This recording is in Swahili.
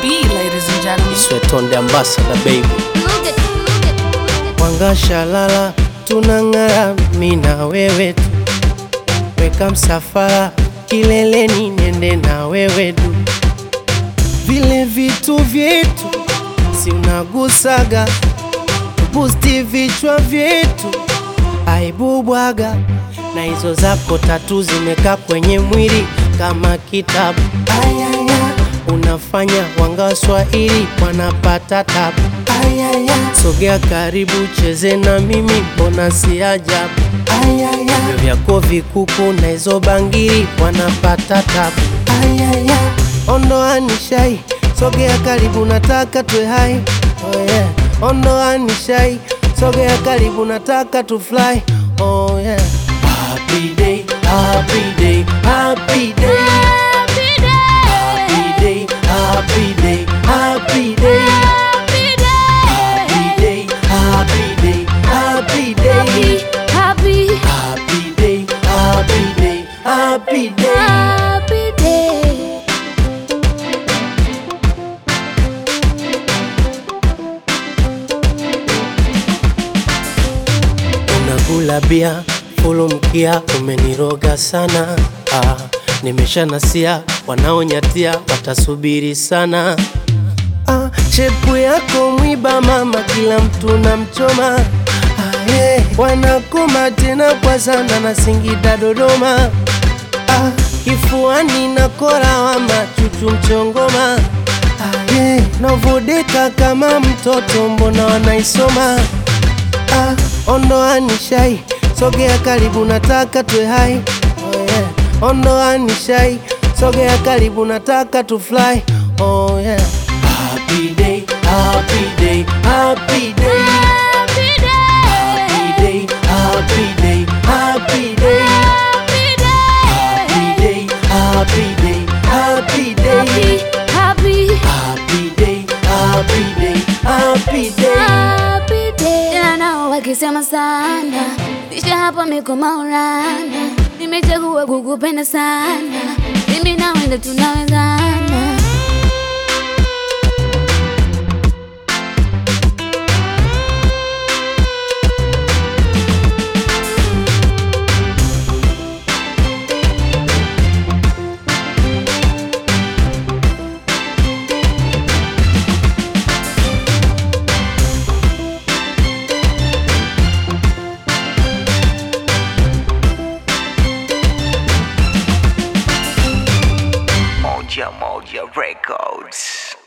B, ladies and gentlemen. Sweaton the ambassador, baby. Wanga shalala, tunangara, mina wewe tu. Weka msafara, kileleni nende na wewe du. Vile vitu vyetu, si unagusaga. Boosti vichwa vyetu, aibu bwaga. Na hizo zako tatu zimeka kwenye mwili kama kitabu. Ayaya, unafanya wanga Swahili wanapata tabu. Ayaya, sogea karibu cheze na mimi mbona si ajabu. Ayaya, vyo vyako vikuku na hizo bangiri wanapata tabu. Ayaya, ondoa nishai, sogea karibu nataka tuwe hai. Oh yeah, ondoa nishai, sogea karibu nataka tu fly. Oh yeah. Happy day, happy day, happy day, happy day, happy day, happy day, happy day, happy day, happy day, happy day, Happy day, happy day, happy day. happy day. Unakula bia fulu mkia, umeniroga sana. Nimesha nasia, wanaonyatia watasubiri sana. Shepu yako mwiba mama, kila mtu na mchoma. Yeah. Wanakoma tena kwa sana na Singida Dodoma. Kifuani na kora wa machuchu mchongoma. Yeah. Novodeka kama mtoto mbona wanaisoma. Ondoa nishai, sogea karibu nataka tuwe hai. Oh yeah. Ondoa nishai, sogea karibu nataka tu fly. Oh yeah. Happy day, happy day, happy day, happy day, happy day, happy day, happy day, happy day, happy day, Happy happy day, happy day, happy day. happy day. Tena nao wakisema sana, kisha hapa miko maulana. Nimechagua kukupenda sana, mimi na wewe tunawezana. Moja Moja Records.